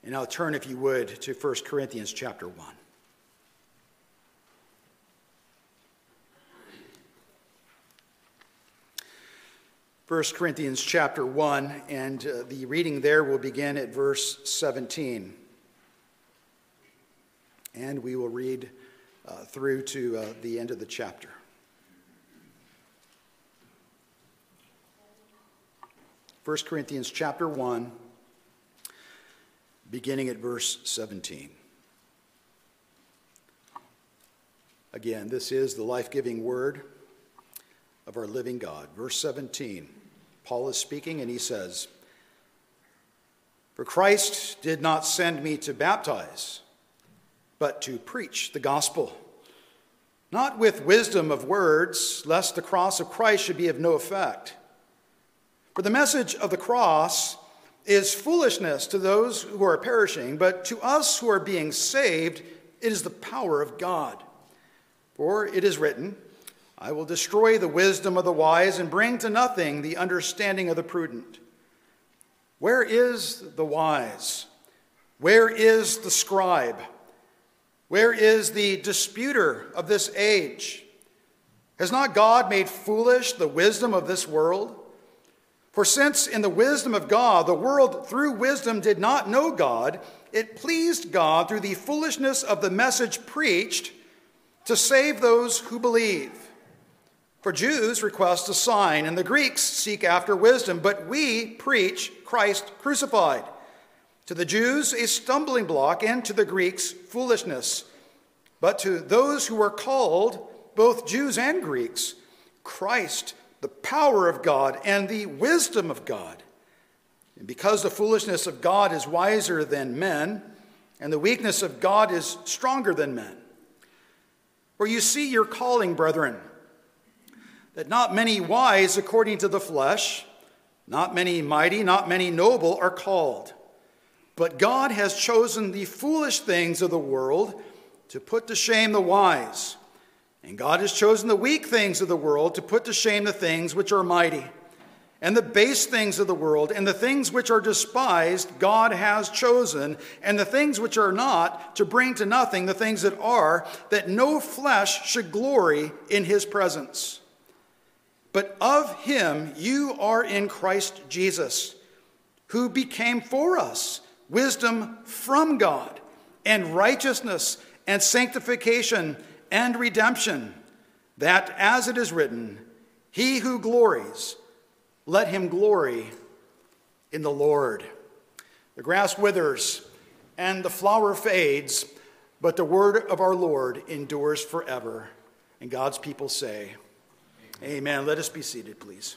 And now turn, if you would, to 1 Corinthians chapter 1. 1 Corinthians chapter 1, and the reading there will begin at verse 17. And we will read through to the end of the chapter. 1 Corinthians chapter 1, beginning at verse 17. Again, this is the life-giving word of our living God. Verse 17, Paul is speaking and he says, "For Christ did not send me to baptize, but to preach the gospel, not with wisdom of words, lest the cross of Christ should be of no effect. For the message of the cross is foolishness to those who are perishing, but to us who are being saved, it is the power of God. For it is written, I will destroy the wisdom of the wise and bring to nothing the understanding of the prudent. Where is the wise? Where is the scribe? Where is the disputer of this age? Has not God made foolish the wisdom of this world? For since in the wisdom of God, the world through wisdom did not know God, it pleased God through the foolishness of the message preached to save those who believe. For Jews request a sign, and the Greeks seek after wisdom, but we preach Christ crucified. To the Jews, a stumbling block, and to the Greeks, foolishness. But to those who are called, both Jews and Greeks, Christ, the power of God and the wisdom of God. And because the foolishness of God is wiser than men, and the weakness of God is stronger than men. For you see your calling, brethren, that not many wise according to the flesh, not many mighty, not many noble are called. But God has chosen the foolish things of the world to put to shame the wise. And God has chosen the weak things of the world to put to shame the things which are mighty. And the base things of the world and the things which are despised God has chosen, and the things which are not to bring to nothing the things that are, that no flesh should glory in his presence. But of him you are in Christ Jesus, who became for us wisdom from God, and righteousness, and sanctification, and redemption, that, as it is written, he who glories, let him glory in the Lord. The grass withers, and the flower fades, but the word of our Lord endures forever. And God's people say, Amen. Let us be seated, please.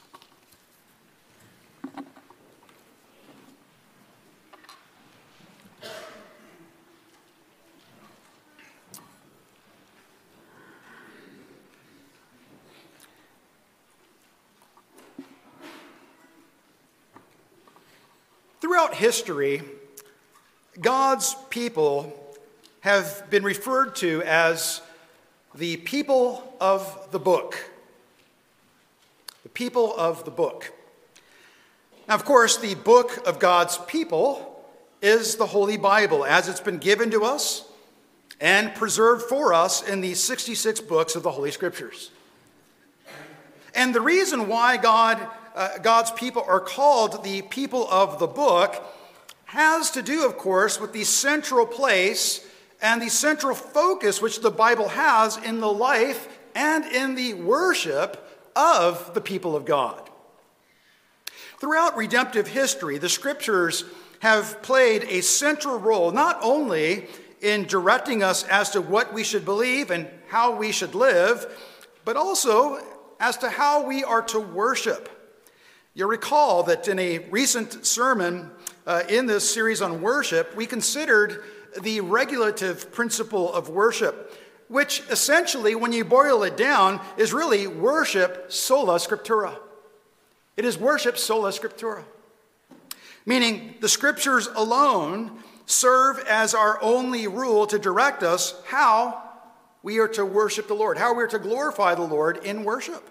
Throughout history, God's people have been referred to as the people of the book. The people of the book. Now, of course, the book of God's people is the Holy Bible, as it's been given to us and preserved for us in the 66 books of the Holy Scriptures. And the reason why God's people are called the people of the book has to do, of course, with the central place and the central focus which the Bible has in the life and in the worship of the people of God. Throughout redemptive history, the Scriptures have played a central role, not only in directing us as to what we should believe and how we should live, but also as to how we are to worship. You'll recall that in a recent sermon in this series on worship, we considered the regulative principle of worship, which essentially, when you boil it down, is really worship sola scriptura. It is worship sola scriptura, meaning the Scriptures alone serve as our only rule to direct us how we are to worship the Lord, how we are to glorify the Lord in worship.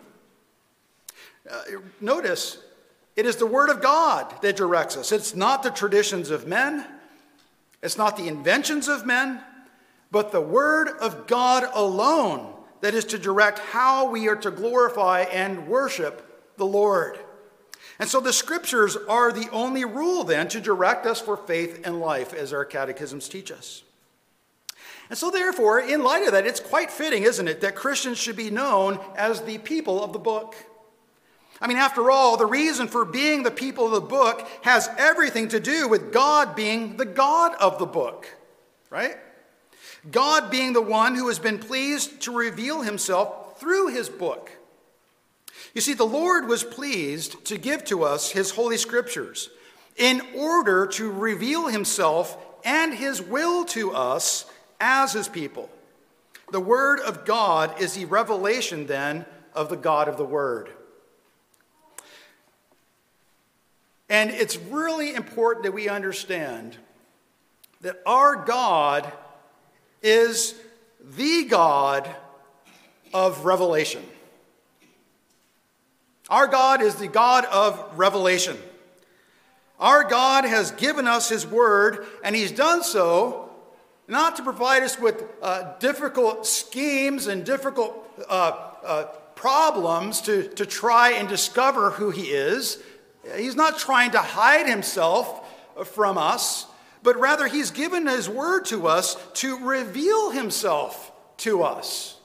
Notice, it is the Word of God that directs us. It's not the traditions of men. It's not the inventions of men, but the Word of God alone that is to direct how we are to glorify and worship the Lord. And so the Scriptures are the only rule then to direct us for faith and life, as our catechisms teach us. And so therefore, in light of that, it's quite fitting, isn't it, that Christians should be known as the people of the book. I mean, after all, the reason for being the people of the book has everything to do with God being the God of the book, right? God being the one who has been pleased to reveal himself through his book. You see, the Lord was pleased to give to us his holy scriptures in order to reveal himself and his will to us as his people. The Word of God is the revelation then of the God of the Word. And it's really important that we understand that our God is the God of revelation. Our God is the God of revelation. Our God has given us his word, and he's done so not to provide us with difficult schemes and difficult problems to try and discover who he is. He's not trying to hide himself from us, but rather he's given his word to us to reveal himself to us.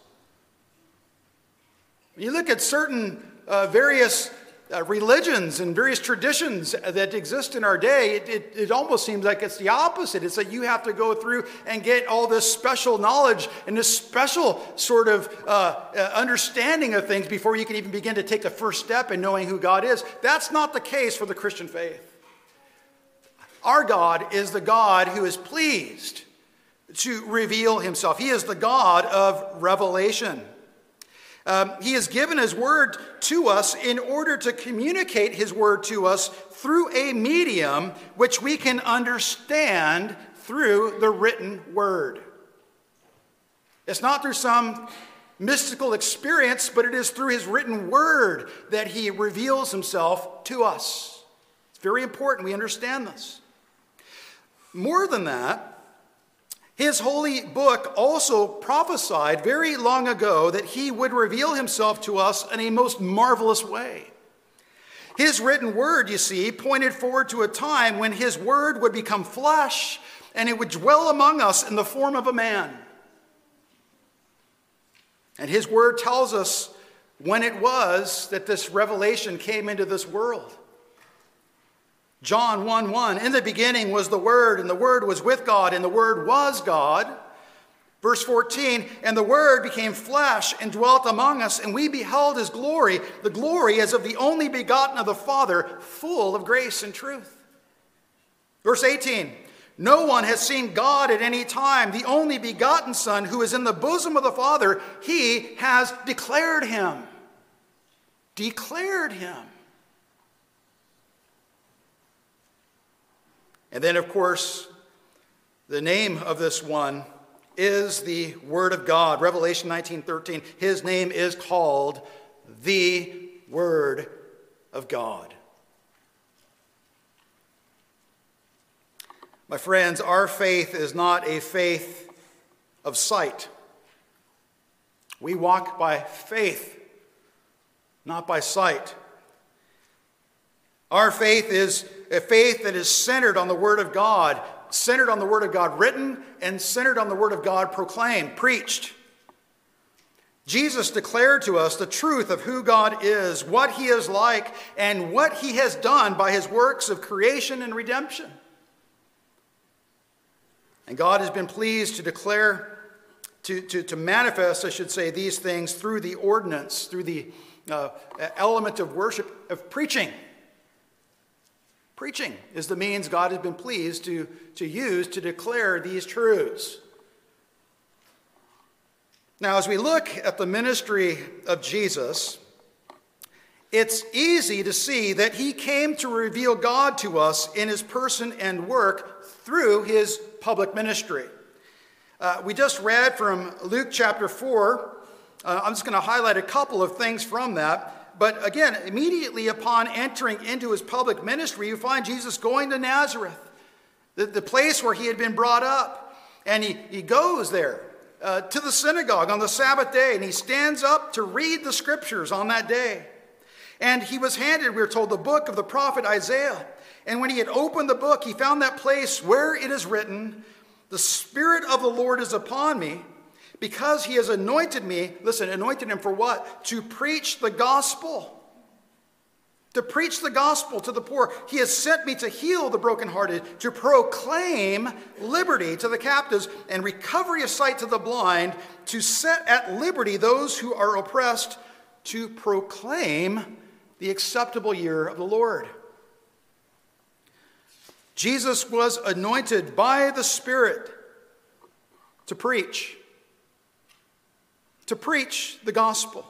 When you look at certain various religions and various traditions that exist in our day, it almost seems like it's the opposite. It's that you have to go through and get all this special knowledge and this special sort of understanding of things before you can even begin to take the first step in knowing who God is. That's not the case for the Christian faith. Our God is the God who is pleased to reveal himself. He is the God of revelation. He has given his word to us in order to communicate his word to us through a medium which we can understand through the written word. It's not through some mystical experience, but it is through his written word that he reveals himself to us. It's very important we understand this. More than that, his holy book also prophesied very long ago that he would reveal himself to us in a most marvelous way. His written word, you see, pointed forward to a time when his word would become flesh and it would dwell among us in the form of a man. And his word tells us when it was that this revelation came into this world. John 1:1, in the beginning was the Word, and the Word was with God, and the Word was God. Verse 14, and the Word became flesh and dwelt among us, and we beheld his glory, the glory as of the only begotten of the Father, full of grace and truth. Verse 18, no one has seen God at any time, the only begotten Son who is in the bosom of the Father, he has declared him. Declared him. And then, of course, the name of this one is the Word of God. Revelation 19:13, his name is called the Word of God. My friends, our faith is not a faith of sight. We walk by faith, not by sight. Our faith is a faith that is centered on the Word of God, centered on the Word of God written, and centered on the Word of God proclaimed, preached. Jesus declared to us the truth of who God is, what he is like, and what he has done by his works of creation and redemption. And God has been pleased to declare, to manifest, I should say, these things through the ordinance, through the element of worship, of preaching. Preaching is the means God has been pleased to use to declare these truths. Now, as we look at the ministry of Jesus, it's easy to see that he came to reveal God to us in his person and work through his public ministry. We just read from Luke chapter 4. I'm just going to highlight a couple of things from that. But again, immediately upon entering into his public ministry, you find Jesus going to Nazareth. the place where he had been brought up. And he goes there to the synagogue on the Sabbath day, and he stands up to read the scriptures on that day. And he was handed, we're told, the book of the prophet Isaiah. And when he had opened the book, he found that place where it is written, "The Spirit of the Lord is upon me, because he has anointed me." Listen, anointed him for what? To preach the gospel. To preach the gospel to the poor. He has sent me to heal the brokenhearted, to proclaim liberty to the captives and recovery of sight to the blind, to set at liberty those who are oppressed, to proclaim the acceptable year of the Lord. Jesus was anointed by the Spirit to preach the gospel.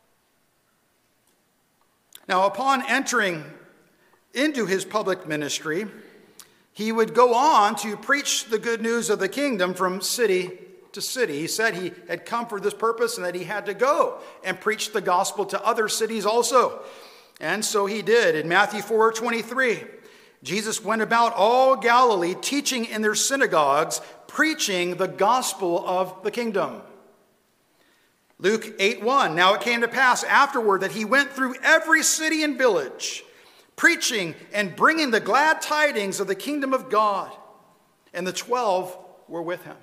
Now, upon entering into his public ministry, he would go on to preach the good news of the kingdom from city to city. He said he had come for this purpose and that he had to go and preach the gospel to other cities also. And so he did. In Matthew 4:23, Jesus went about all Galilee, teaching in their synagogues, preaching the gospel of the kingdom. Luke 8:1, now it came to pass afterward that he went through every city and village, preaching and bringing the glad tidings of the kingdom of God. And the 12 were with him.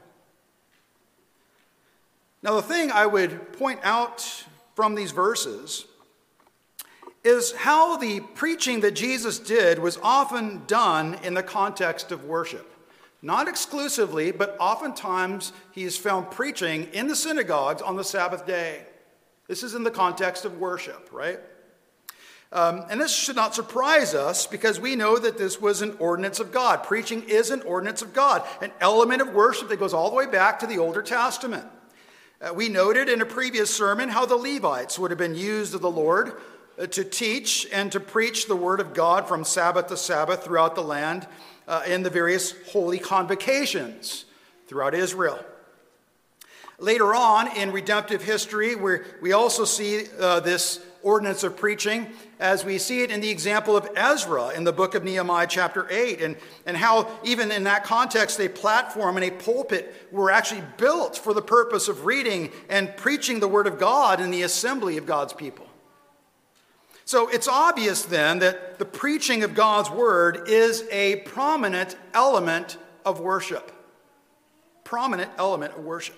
Now the thing I would point out from these verses is how the preaching that Jesus did was often done in the context of worship. Not exclusively, but oftentimes he is found preaching in the synagogues on the Sabbath day. This is in the context of worship, right? And this should not surprise us because we know that this was an ordinance of God. Preaching is an ordinance of God, an element of worship that goes all the way back to the Older Testament. We noted in a previous sermon how the Levites would have been used of the Lord to teach and to preach the word of God from Sabbath to Sabbath throughout the land in the various holy convocations throughout Israel. Later on in redemptive history, we also see this ordinance of preaching as we see it in the example of Ezra in the book of Nehemiah chapter 8, and how even in that context a platform and a pulpit were actually built for the purpose of reading and preaching the word of God in the assembly of God's people. So it's obvious then that the preaching of God's word is a prominent element of worship. Prominent element of worship.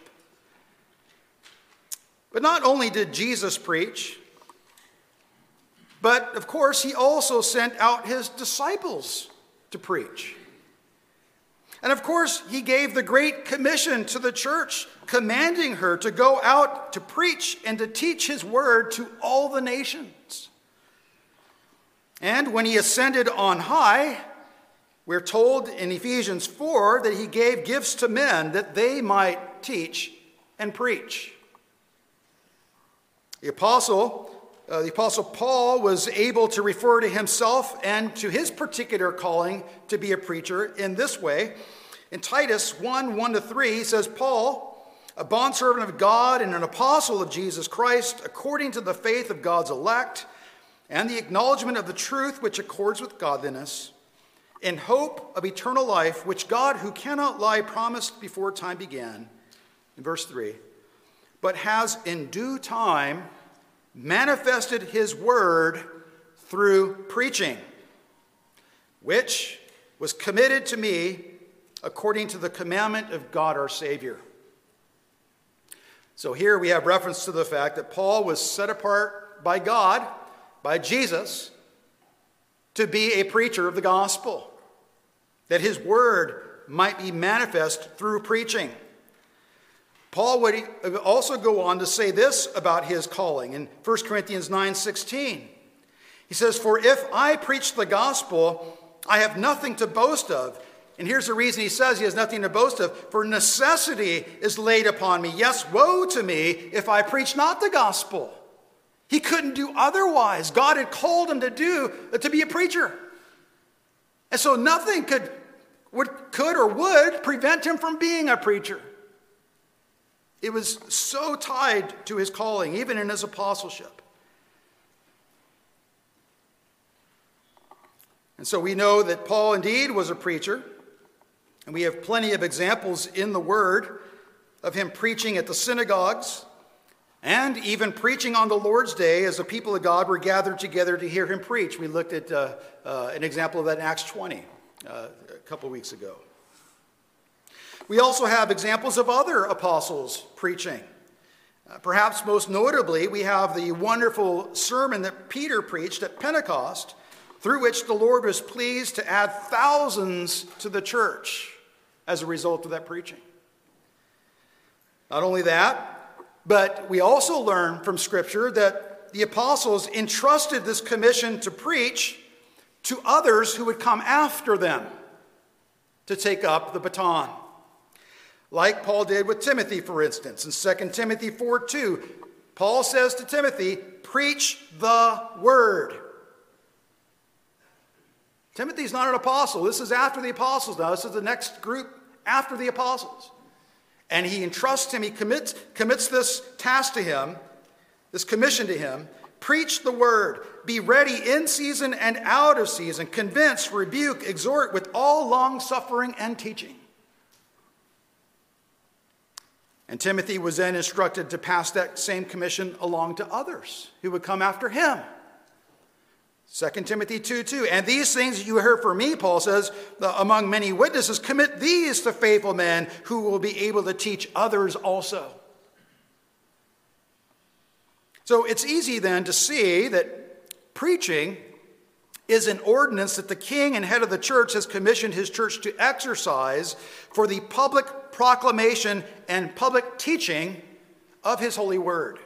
But not only did Jesus preach, but of course he also sent out his disciples to preach. And of course he gave the Great Commission to the church, commanding her to go out to preach and to teach his word to all the nations. And when he ascended on high, we're told in Ephesians 4 that he gave gifts to men that they might teach and preach. The Apostle Paul was able to refer to himself and to his particular calling to be a preacher in this way. In Titus 1:1-3, he says, Paul, a bondservant of God and an apostle of Jesus Christ, according to the faith of God's elect, and the acknowledgement of the truth which accords with godliness, in hope of eternal life, which God, who cannot lie, promised before time began. In verse 3, but has in due time manifested his word through preaching, which was committed to me according to the commandment of God our Savior. So here we have reference to the fact that Paul was set apart by God, by Jesus, to be a preacher of the gospel, that his word might be manifest through preaching. Paul would also go on to say this about his calling in 1 Corinthians 9:16. He says, for if I preach the gospel, I have nothing to boast of. And here's the reason he says he has nothing to boast of. For necessity is laid upon me. Yes, woe to me if I preach not the gospel. He couldn't do otherwise. God had called him to be a preacher. And so nothing could or would prevent him from being a preacher. It was so tied to his calling, even in his apostleship. And so we know that Paul indeed was a preacher. And we have plenty of examples in the Word of him preaching at the synagogues and even preaching on the Lord's Day as the people of God were gathered together to hear him preach. We looked at an example of that in Acts 20 a couple weeks ago. We also have examples of other apostles preaching. Perhaps most notably, we have the wonderful sermon that Peter preached at Pentecost, through which the Lord was pleased to add thousands to the church as a result of that preaching. Not only that, but we also learn from Scripture that the apostles entrusted this commission to preach to others who would come after them to take up the baton. Like Paul did with Timothy, for instance. In 2 Timothy 4:2, Paul says to Timothy, preach the word. Timothy's not an apostle. This is after the apostles now. This is the next group after the apostles. And he entrusts him, he commits this task to him, this commission to him. Preach the word. Be ready in season and out of season. Convince, rebuke, exhort with all long-suffering and teaching. And Timothy was then instructed to pass that same commission along to others who would come after him. 2 Timothy 2:2, and these things you heard from me, Paul says, among many witnesses, commit these to faithful men who will be able to teach others also. So it's easy then to see that preaching is an ordinance that the king and head of the church has commissioned his church to exercise for the public proclamation and public teaching of his holy word.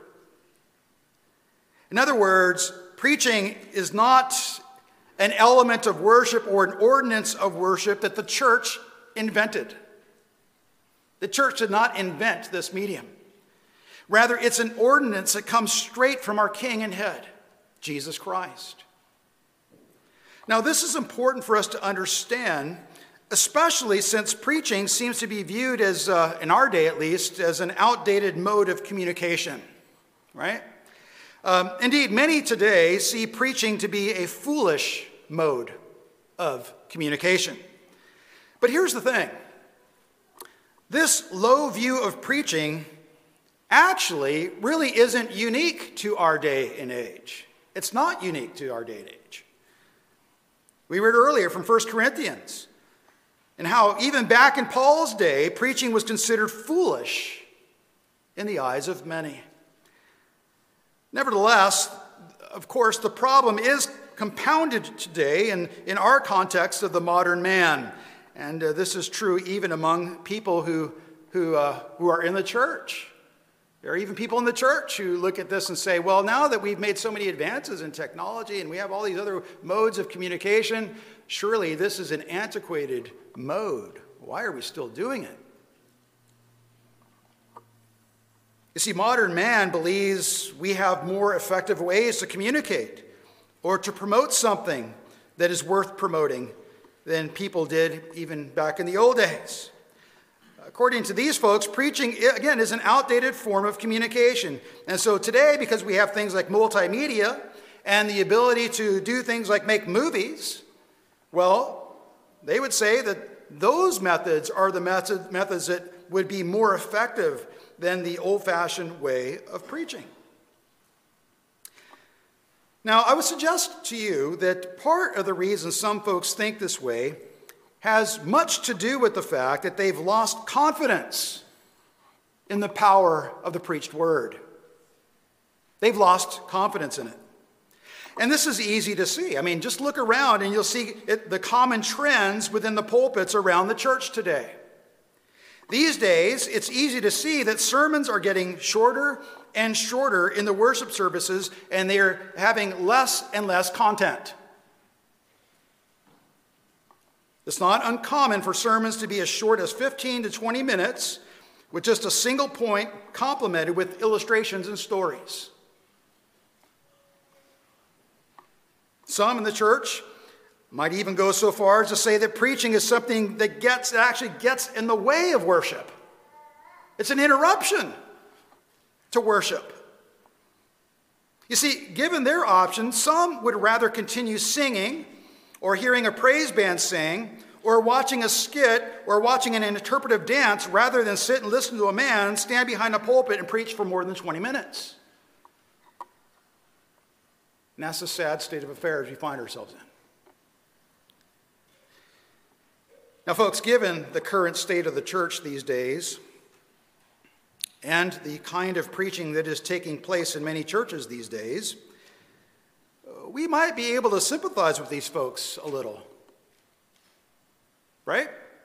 In other words, preaching is not an element of worship or an ordinance of worship that the church invented. The church did not invent this medium. Rather, it's an ordinance that comes straight from our King and head, Jesus Christ. Now, this is important for us to understand, especially since preaching seems to be viewed as, in our day at least, as an outdated mode of communication, right? Indeed, many today see preaching to be a foolish mode of communication. But here's the thing. This low view of preaching actually really isn't unique to our day and age. It's not unique to our day and age. We read earlier from 1 Corinthians and how even back in Paul's day, preaching was considered foolish in the eyes of many. Nevertheless, of course, the problem is compounded today in our context of the modern man. And this is true even among people who are in the church. There are even people in the church who look at this and say, well, now that we've made so many advances in technology and we have all these other modes of communication, surely this is an antiquated mode. Why are we still doing it? You see, modern man believes we have more effective ways to communicate or to promote something that is worth promoting than people did even back in the old days. According to these folks, preaching, again, is an outdated form of communication. And so today, because we have things like multimedia and the ability to do things like make movies, well, they would say that those methods are the methods that would be more effective than the old-fashioned way of preaching. Now, I would suggest to you that part of the reason some folks think this way has much to do with the fact that they've lost confidence in the power of the preached word. They've lost confidence in it. And this is easy to see. I mean, just look around and you'll see the common trends within the pulpits around the church today. These days, it's easy to see that sermons are getting shorter and shorter in the worship services, and they're having less and less content. It's not uncommon for sermons to be as short as 15 to 20 minutes with just a single point complemented with illustrations and stories. Some in the church might even go so far as to say that preaching is something that actually gets in the way of worship. It's an interruption to worship. You see, given their options, some would rather continue singing or hearing a praise band sing or watching a skit, or watching an interpretive dance, rather than sit and listen to a man stand behind a pulpit and preach for more than 20 minutes. And that's the sad state of affairs we find ourselves in. Now, folks, given the current state of the church these days, and the kind of preaching that is taking place in many churches these days, we might be able to sympathize with these folks a little. Right?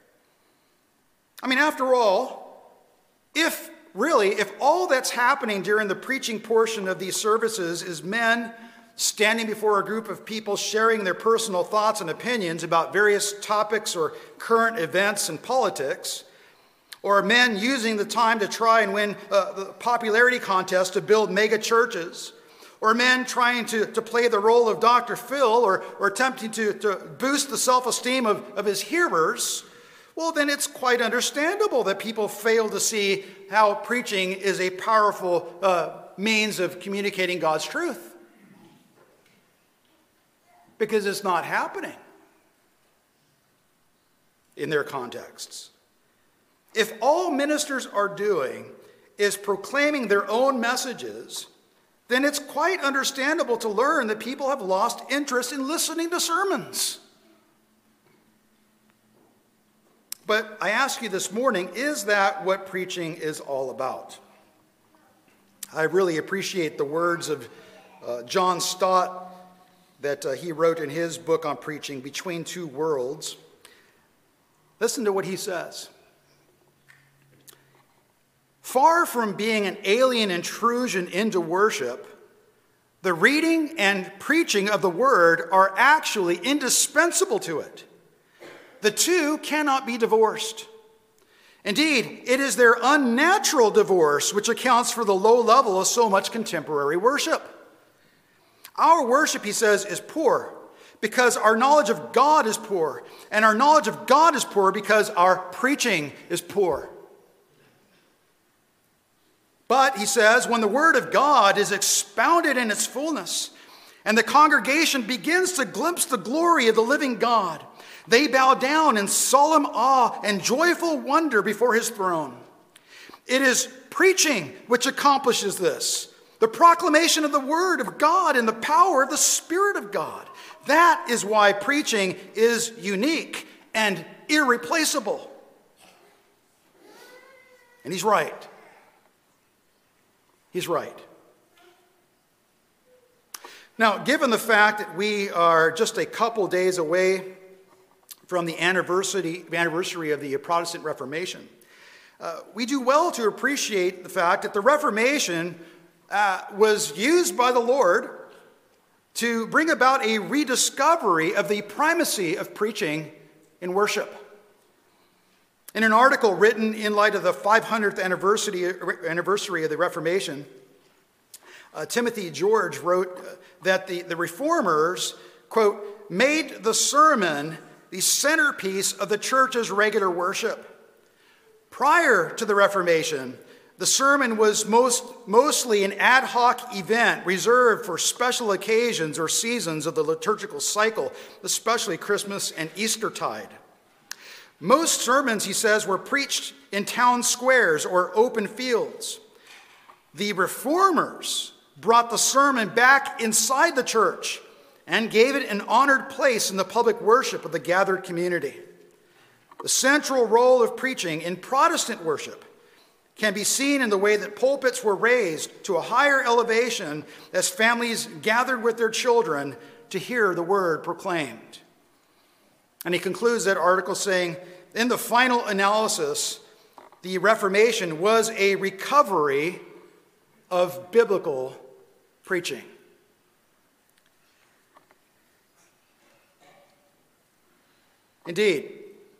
I mean, after all, if all that's happening during the preaching portion of these services is men standing before a group of people sharing their personal thoughts and opinions about various topics or current events and politics, or men using the time to try and win the popularity contest to build mega churches, or men trying to play the role of Dr. Phil, or attempting to boost the self-esteem of his hearers, well, then it's quite understandable that people fail to see how preaching is a powerful means of communicating God's truth. Because it's not happening in their contexts. If all ministers are doing is proclaiming their own messages, then it's quite understandable to learn that people have lost interest in listening to sermons. But I ask you this morning, is that what preaching is all about? I really appreciate the words of John Stott that he wrote in his book on preaching, Between Two Worlds. Listen to what he says. Far from being an alien intrusion into worship, the reading and preaching of the word are actually indispensable to it. The two cannot be divorced. Indeed, it is their unnatural divorce which accounts for the low level of so much contemporary worship. Our worship, he says, is poor because our knowledge of God is poor, and our knowledge of God is poor because our preaching is poor. But, he says, when the word of God is expounded in its fullness, and the congregation begins to glimpse the glory of the living God, they bow down in solemn awe and joyful wonder before his throne. It is preaching which accomplishes this, the proclamation of the word of God and the power of the Spirit of God. That is why preaching is unique and irreplaceable. And he's right. He's right. Now, given the fact that we are just a couple days away from the anniversary of the Protestant Reformation, we do well to appreciate the fact that the Reformation was used by the Lord to bring about a rediscovery of the primacy of preaching in worship. In an article written in light of the 500th anniversary of the Reformation, Timothy George wrote that the Reformers, quote, made the sermon the centerpiece of the church's regular worship. Prior to the Reformation, the sermon was mostly an ad hoc event reserved for special occasions or seasons of the liturgical cycle, especially Christmas and Eastertide. Most sermons, he says, were preached in town squares or open fields. The Reformers brought the sermon back inside the church and gave it an honored place in the public worship of the gathered community. The central role of preaching in Protestant worship can be seen in the way that pulpits were raised to a higher elevation as families gathered with their children to hear the word proclaimed. And he concludes that article saying, in the final analysis, the Reformation was a recovery of biblical preaching. Indeed.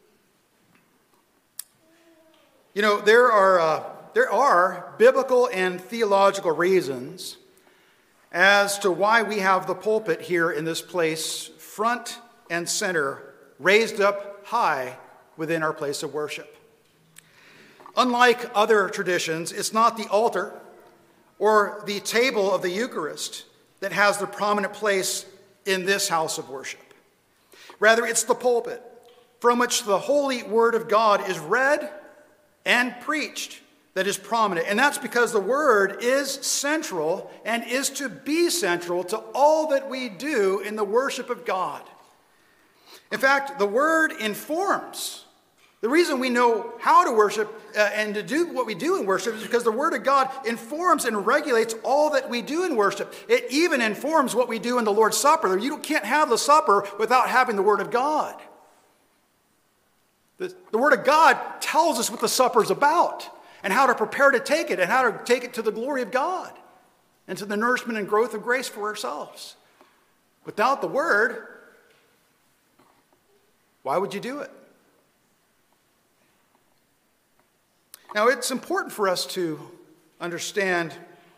You know, there are biblical and theological reasons as to why we have the pulpit here in this place, front and center, raised up high within our place of worship. Unlike other traditions, it's not the altar or the table of the Eucharist that has the prominent place in this house of worship. Rather, it's the pulpit, from which the holy word of God is read and preached that is prominent. And that's because the word is central and is to be central to all that we do in the worship of God. In fact, the word informs. The reason we know how to worship and to do what we do in worship is because the word of God informs and regulates all that we do in worship. It even informs what we do in the Lord's Supper. You can't have the supper without having the word of God. The word of God tells us what the supper is about and how to prepare to take it and how to take it to the glory of God and to the nourishment and growth of grace for ourselves. Without the word, why would you do it? Now, it's important for us to understand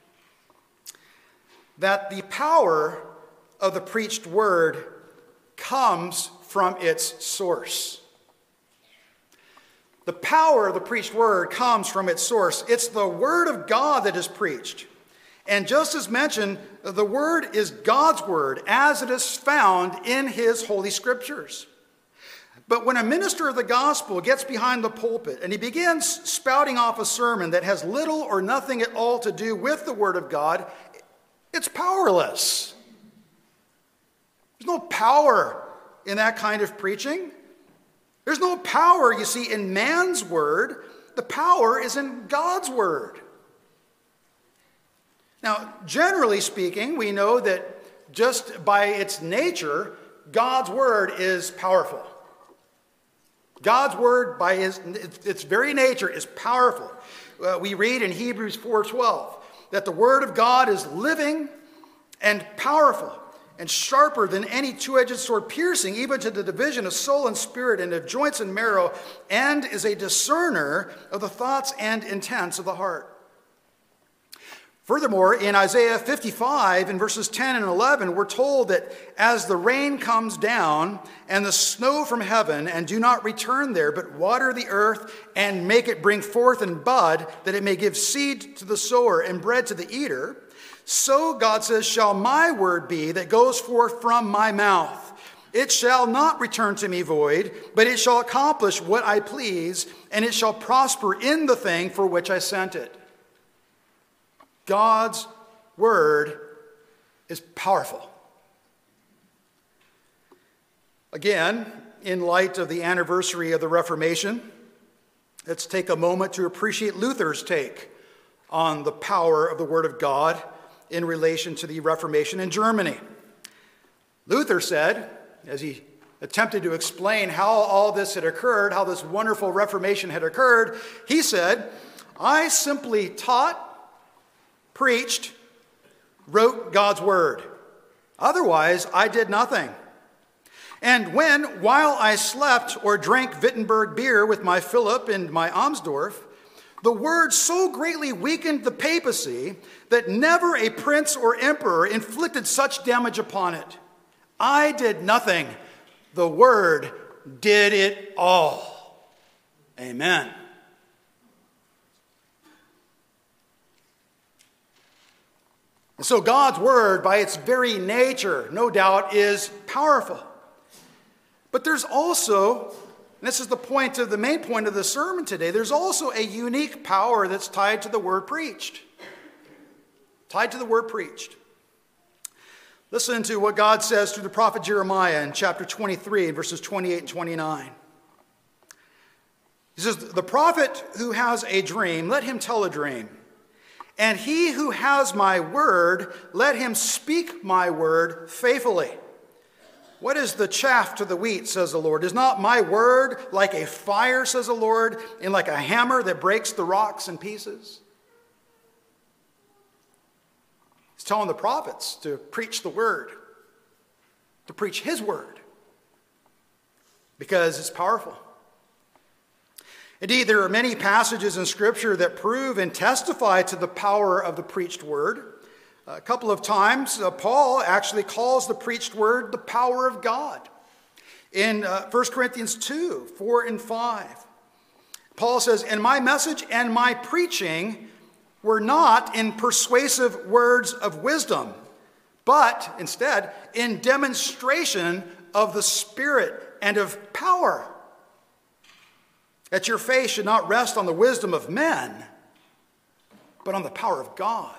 that the power of the preached word comes from its source. The power of the preached word comes from its source. It's the word of God that is preached. And just as mentioned, the word is God's word as it is found in his holy scriptures. But when a minister of the gospel gets behind the pulpit and he begins spouting off a sermon that has little or nothing at all to do with the word of God, it's powerless. There's no power in that kind of preaching. There's no power, you see, in man's word. The power is in God's word. Now, generally speaking, we know that just by its nature, God's word is powerful. God's word, by its very nature, is powerful. We read in Hebrews 4:12 that the word of God is living and powerful and sharper than any two-edged sword, piercing even to the division of soul and spirit and of joints and marrow, and is a discerner of the thoughts and intents of the heart. Furthermore, in Isaiah 55, in verses 10 and 11, we're told that as the rain comes down and the snow from heaven and do not return there, but water the earth and make it bring forth and bud, that it may give seed to the sower and bread to the eater, so, God says, shall my word be that goes forth from my mouth. It shall not return to me void, but it shall accomplish what I please, and it shall prosper in the thing for which I sent it. God's word is powerful. Again, in light of the anniversary of the Reformation, let's take a moment to appreciate Luther's take on the power of the word of God in relation to the Reformation in Germany. Luther said, as he attempted to explain how all this had occurred, how this wonderful Reformation had occurred, he said, I simply taught, preached, wrote God's word. Otherwise, I did nothing. And when, while I slept or drank Wittenberg beer with my Philip and my Amsdorf, the word so greatly weakened the papacy that never a prince or emperor inflicted such damage upon it. I did nothing. The word did it all. Amen. And so God's word, by its very nature, no doubt, is powerful. But there's also, and this is the main point of the sermon today, there's also a unique power that's tied to the word preached. Tied to the word preached. Listen to what God says through the prophet Jeremiah in chapter 23, verses 28 and 29. He says, the prophet who has a dream, let him tell a dream. And he who has my word, let him speak my word faithfully. What is the chaff to the wheat, says the Lord? Is not my word like a fire, says the Lord, and like a hammer that breaks the rocks in pieces? He's telling the prophets to preach the word, to preach his word, because it's powerful. Indeed, there are many passages in Scripture that prove and testify to the power of the preached word. A couple of times, Paul actually calls the preached word the power of God. In 1 Corinthians 2, 4 and 5, Paul says, and my message and my preaching were not in persuasive words of wisdom, but instead in demonstration of the Spirit and of power, that your faith should not rest on the wisdom of men, but on the power of God.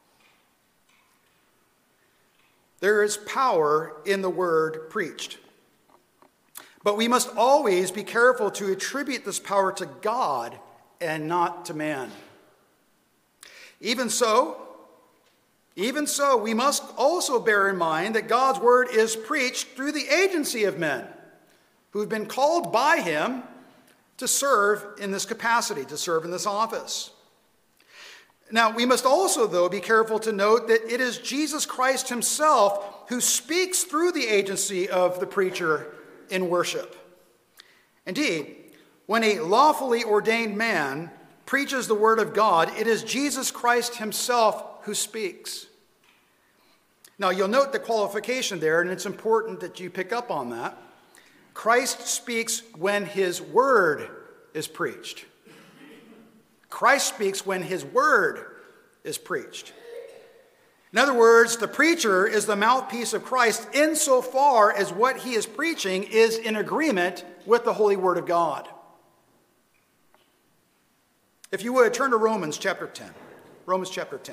There is power in the word preached. But we must always be careful to attribute this power to God and not to man. Even so, we must also bear in mind that God's word is preached through the agency of men who have been called by him to serve in this capacity, to serve in this office. Now, we must also, though, be careful to note that it is Jesus Christ himself who speaks through the agency of the preacher in worship. Indeed, when a lawfully ordained man preaches the word of God, it is Jesus Christ himself who speaks. Now, you'll note the qualification there, and it's important that you pick up on that. Christ speaks when his word is preached. Christ speaks when his word is preached. In other words, the preacher is the mouthpiece of Christ insofar as what he is preaching is in agreement with the holy word of God. If you would, turn to Romans chapter 10. Romans chapter 10.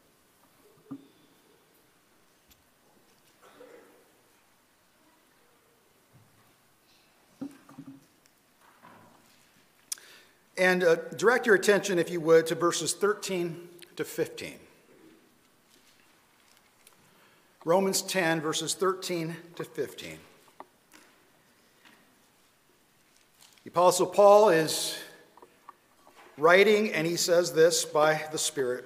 And direct your attention, if you would, to verses 13 to 15. Romans 10, verses 13 to 15. The Apostle Paul is writing, and he says this by the Spirit.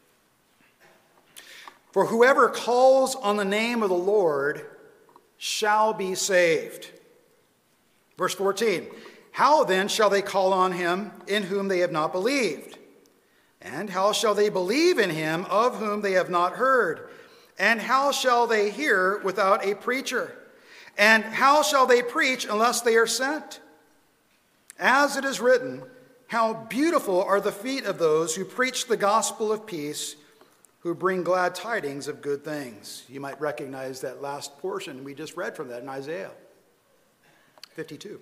For whoever calls on the name of the Lord shall be saved. Verse 14. How then shall they call on him in whom they have not believed? And how shall they believe in him of whom they have not heard? And how shall they hear without a preacher? And how shall they preach unless they are sent? As it is written, how beautiful are the feet of those who preach the gospel of peace, who bring glad tidings of good things. You might recognize that last portion we just read from that in Isaiah 52.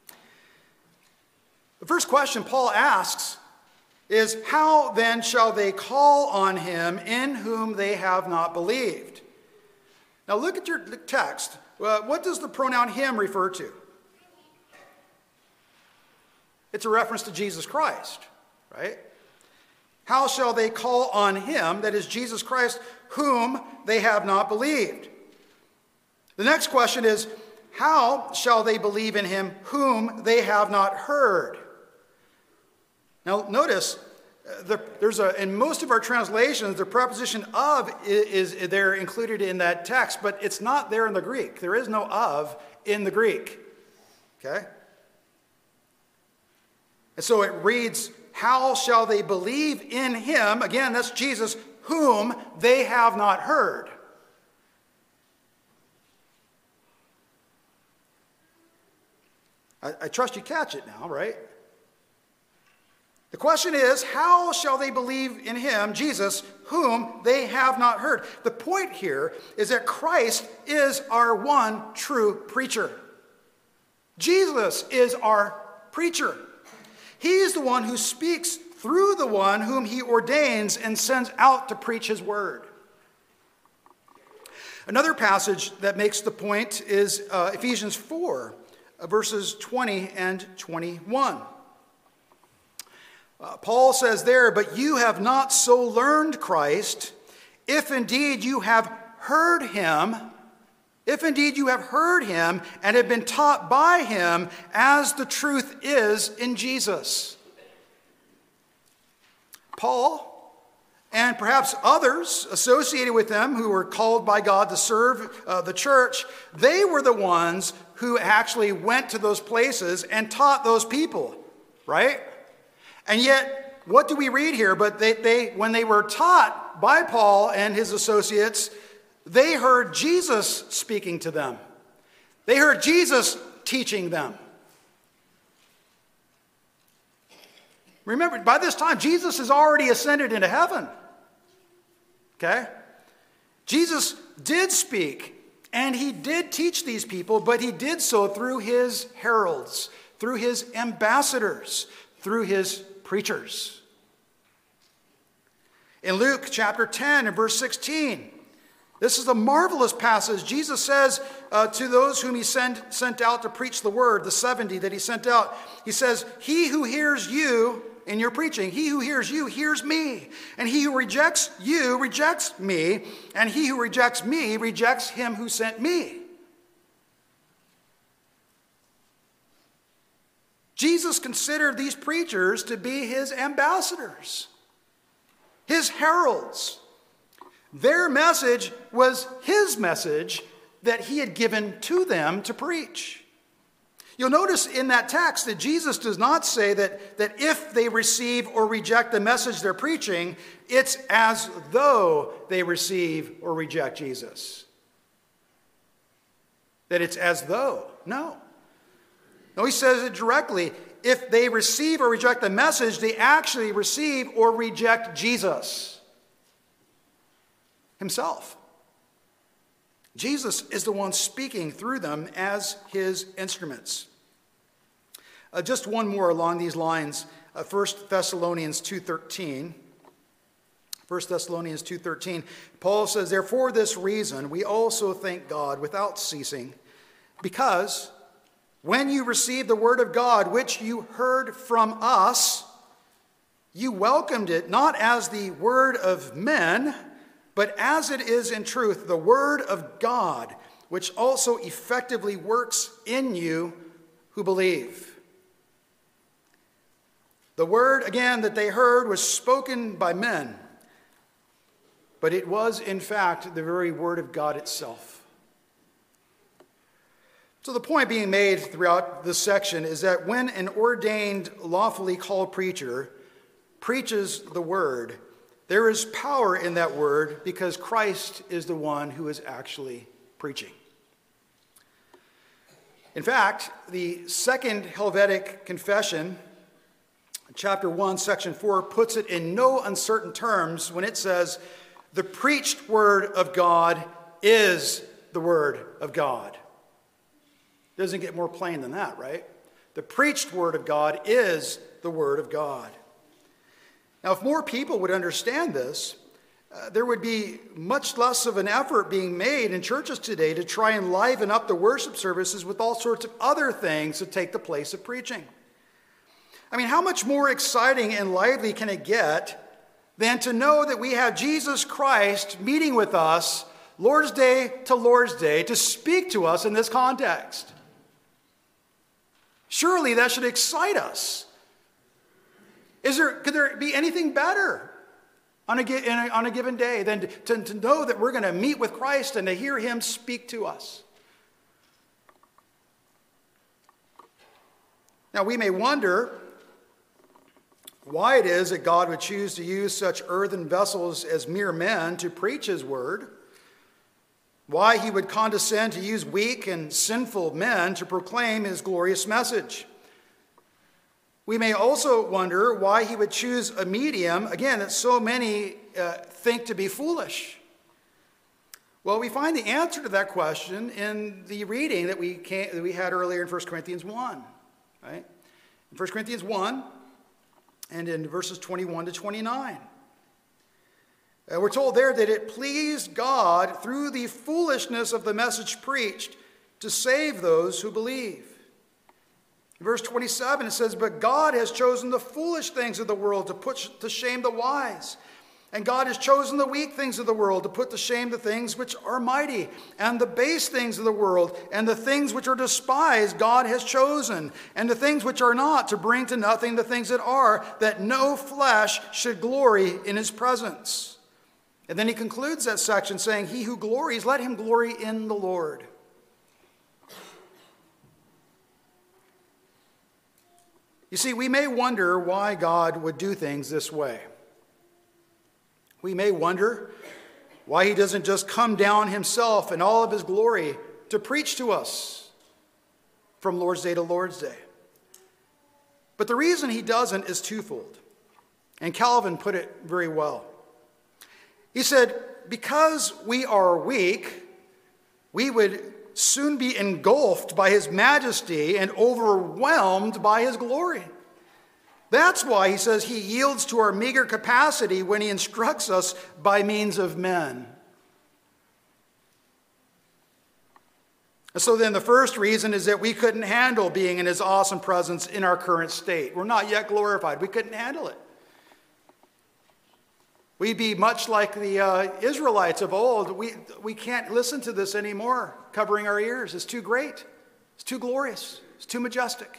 The first question Paul asks is, how then shall they call on him in whom they have not believed? Now look at your text. What does the pronoun him refer to? It's a reference to Jesus Christ, right? How shall they call on him, that is Jesus Christ, whom they have not believed? The next question is, how shall they believe in him whom they have not heard? Now, notice, in most of our translations, the preposition of is there included in that text, but it's not there in the Greek. There is no of in the Greek. Okay? And so it reads, how shall they believe in him? Again, that's Jesus, whom they have not heard. I trust you catch it now, right? The question is, how shall they believe in him, Jesus, whom they have not heard? The point here is that Christ is our one true preacher. Jesus is our preacher. He is the one who speaks through the one whom he ordains and sends out to preach his word. Another passage that makes the point is Ephesians 4, verses 20 and 21. Paul says there, but you have not so learned Christ, if indeed you have heard him, and have been taught by him as the truth is in Jesus. Paul, and perhaps others associated with them who were called by God to serve the church, they were the ones who actually went to those places and taught those people, right? And yet, what do we read here? But when they were taught by Paul and his associates, they heard Jesus speaking to them. They heard Jesus teaching them. Remember, by this time, Jesus has already ascended into heaven. Okay? Jesus did speak, and he did teach these people, but he did so through his heralds, through his ambassadors, through his preachers. In Luke chapter 10 and verse 16, this is a marvelous passage. Jesus says to those whom he sent out to preach the word, the 70 that he sent out, he says, he who hears you in your preaching, he who hears you hears me. And he who rejects you rejects me. And he who rejects me rejects him who sent me. Jesus considered these preachers to be his ambassadors, his heralds. Their message was his message that he had given to them to preach. You'll notice in that text that Jesus does not say that if they receive or reject the message they're preaching, it's as though they receive or reject Jesus. That it's as though. No, he says it directly. If they receive or reject the message, they actually receive or reject Jesus himself. Jesus is the one speaking through them as his instruments. Just one more along these lines. 1 Thessalonians 2:13. 1 Thessalonians 2:13. Paul says, therefore, this reason we also thank God without ceasing, because when you received the word of God, which you heard from us, you welcomed it not as the word of men, but as it is in truth, the word of God, which also effectively works in you who believe. The word, again, that they heard was spoken by men, but it was, in fact, the very word of God itself. So the point being made throughout this section is that when an ordained, lawfully called preacher preaches the word, there is power in that word because Christ is the one who is actually preaching. In fact, the Second Helvetic Confession, chapter 1, section 4, puts it in no uncertain terms when it says, the preached word of God is the word of God. Doesn't get more plain than that, right? The preached word of God is the word of God. Now, if more people would understand this, there would be much less of an effort being made in churches today to try and liven up the worship services with all sorts of other things to take the place of preaching. I mean, how much more exciting and lively can it get than to know that we have Jesus Christ meeting with us Lord's Day to Lord's Day to speak to us in this context? Surely that should excite us. Could there be anything better on a given day than to know that we're going to meet with Christ and to hear him speak to us? Now, we may wonder why it is that God would choose to use such earthen vessels as mere men to preach his word, why he would condescend to use weak and sinful men to proclaim his glorious message. We may also wonder why he would choose a medium, again, that so many think to be foolish. Well, we find the answer to that question in the reading that we had earlier in 1 Corinthians 1. Right? In 1 Corinthians 1 and in verses 21 to 29. We're told there that it pleased God through the foolishness of the message preached to save those who believe. In verse 27 it says, but God has chosen the foolish things of the world to put to shame the wise. And God has chosen the weak things of the world to put to shame the things which are mighty. And the base things of the world and the things which are despised God has chosen. And the things which are not to bring to nothing the things that are, that no flesh should glory in his presence. And then he concludes that section saying, he who glories, let him glory in the Lord. You see, we may wonder why God would do things this way. We may wonder why he doesn't just come down himself in all of his glory to preach to us from Lord's Day to Lord's Day. But the reason he doesn't is twofold. And Calvin put it very well. He said, because we are weak, we would soon be engulfed by his majesty and overwhelmed by his glory. That's why he says he yields to our meager capacity when he instructs us by means of men. And so then the first reason is that we couldn't handle being in his awesome presence in our current state. We're not yet glorified. We couldn't handle it. We'd be much like the Israelites of old. We can't listen to this anymore, covering our ears. It's too great. It's too glorious. It's too majestic.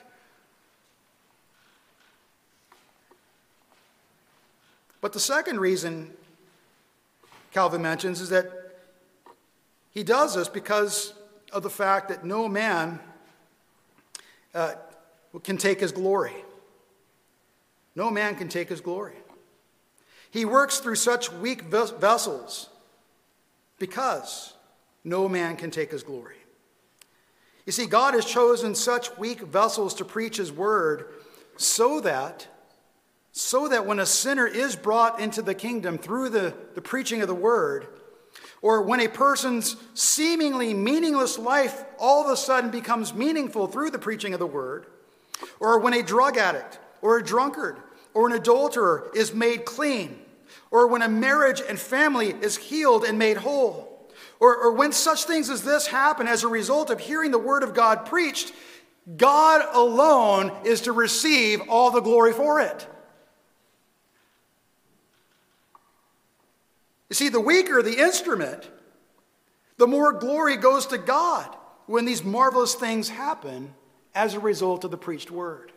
But the second reason Calvin mentions is that he does this because of the fact that no man can take his glory. No man can take his glory. He works through such weak vessels because no man can take his glory. You see, God has chosen such weak vessels to preach his word so that when a sinner is brought into the kingdom through the preaching of the word, or when a person's seemingly meaningless life all of a sudden becomes meaningful through the preaching of the word, or when a drug addict or a drunkard or an adulterer is made clean, or when a marriage and family is healed and made whole, or when such things as this happen as a result of hearing the word of God preached, God alone is to receive all the glory for it. You see, the weaker the instrument, the more glory goes to God when these marvelous things happen as a result of the preached word.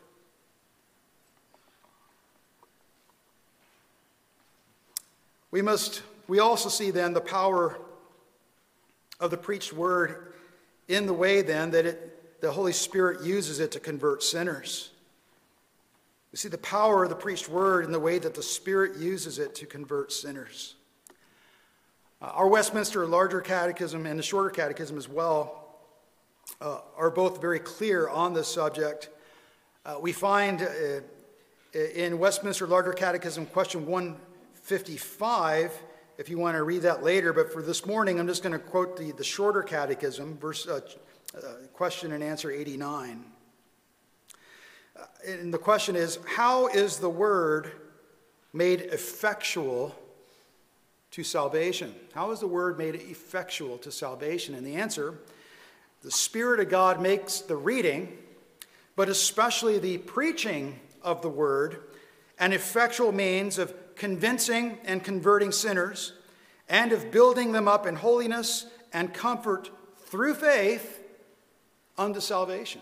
We also see then the power of the preached word in the way then that the Holy Spirit uses it to convert sinners. We see the power of the preached word in the way that the Spirit uses it to convert sinners. Our Westminster Larger Catechism and the Shorter Catechism as well are both very clear on this subject. We find in Westminster Larger Catechism, question 155, if you want to read that later, but for this morning I'm just going to quote the Shorter Catechism, question and answer 89. And the question is, how is the word made effectual to salvation? How is the word made effectual to salvation? And the answer, the Spirit of God makes the reading, but especially the preaching of the word, an effectual means of convincing and converting sinners, and of building them up in holiness and comfort through faith unto salvation.